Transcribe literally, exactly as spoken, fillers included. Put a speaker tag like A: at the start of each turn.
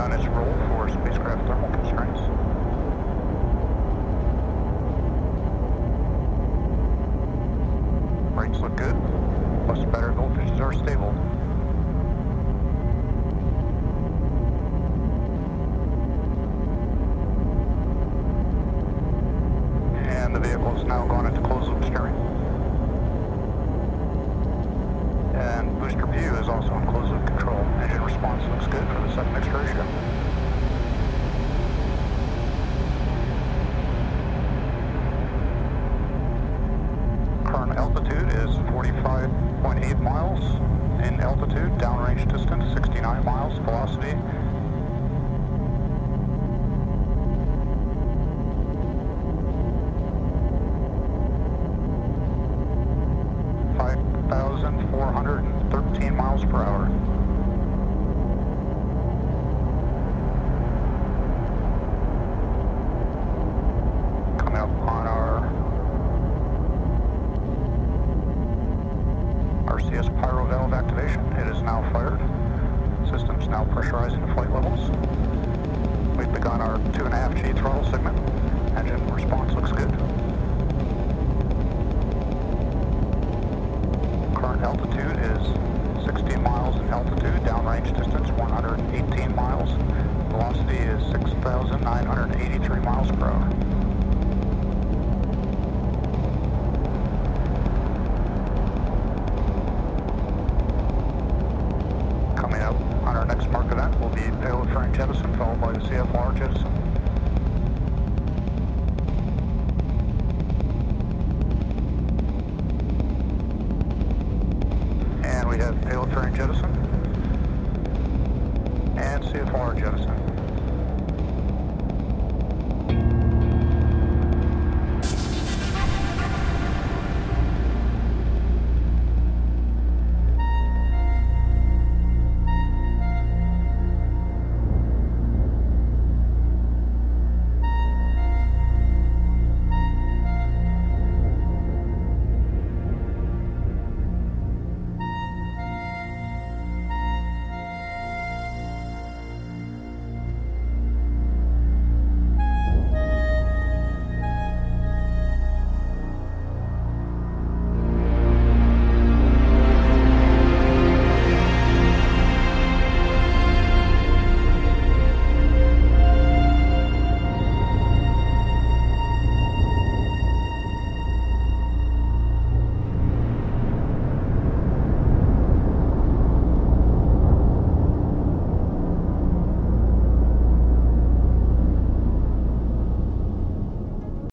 A: on its roll for spacecraft thermal constraints. Rates look good, plus battery voltages are stable. And the vehicle is now going into closed loop steering. And booster view is also in closed loop control. Engine response looks good for the second mixed ratio. Current altitude is forty-five point eight miles in altitude, downrange distance sixty-nine miles, velocity five thousand four hundred thirteen miles per hour. Coming up on our R C S pyro valve activation. It is now fired. System's now pressurizing to flight levels. We've begun our two and a half G throttle segment. Engine response looks good. Current altitude is sixty miles in altitude, downrange distance one hundred eighteen miles. Velocity is six thousand nine hundred eighty-three miles per hour. Coming up on our next mark event will be payload fairing jettison, followed by the C F R jettison. And we have payload fairing jettison and C F R jettison.